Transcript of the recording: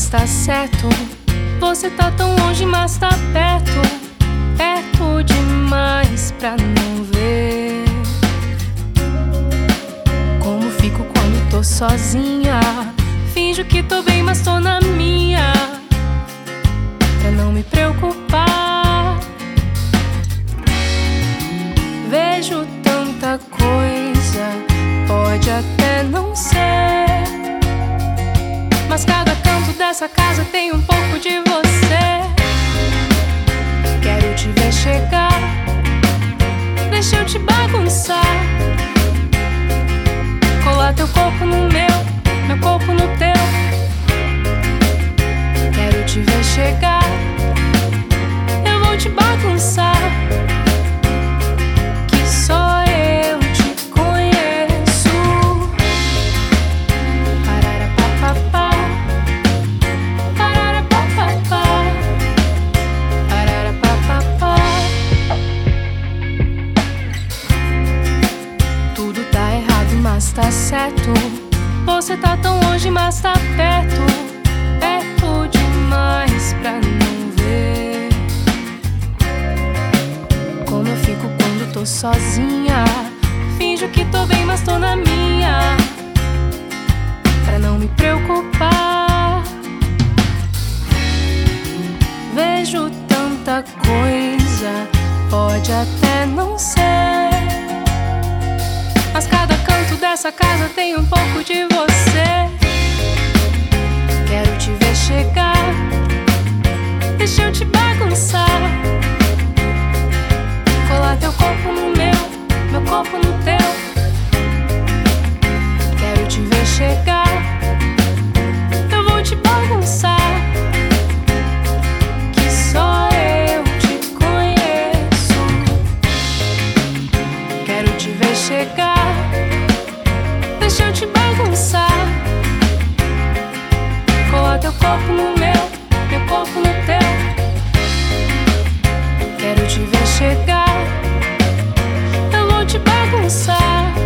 mas tá certo. Você tá tão longe, mas tá perto, perto demais pra não ver. Como fico quando tô sozinha? Finjo que tô bem, mas tô na minha, pra não me preocupar. Vejo tanta coisa, pode até não ser, mas cada canto dessa casa tem um pouco de você. Quero te ver chegar, deixa eu te bagunçar, colar teu corpo no meu corpo no teu. Quero te ver chegar, eu vou te bagunçar, que só eu te conheço. Pararapapapá, pararapapapá, pararapapapá. Tudo tá errado, mas tá certo. Você tá tão longe, mas tá perto, perto demais pra não ver. Como eu fico quando tô sozinha? Finjo que tô bem, mas tô na minha, pra não me preocupar. Vejo tanta coisa, pode até não ser, mas cada canto dessa casa tem um pouco de você. Quero te ver chegar, deixa eu te bagunçar, colar teu corpo no meu corpo no teu. Quero te ver chegar, eu vou te bagunçar, que só eu te conheço. Quero te ver chegar, deixa eu te bagunçar, colar teu corpo no meu corpo no teu. Quero te ver chegar, eu vou te bagunçar,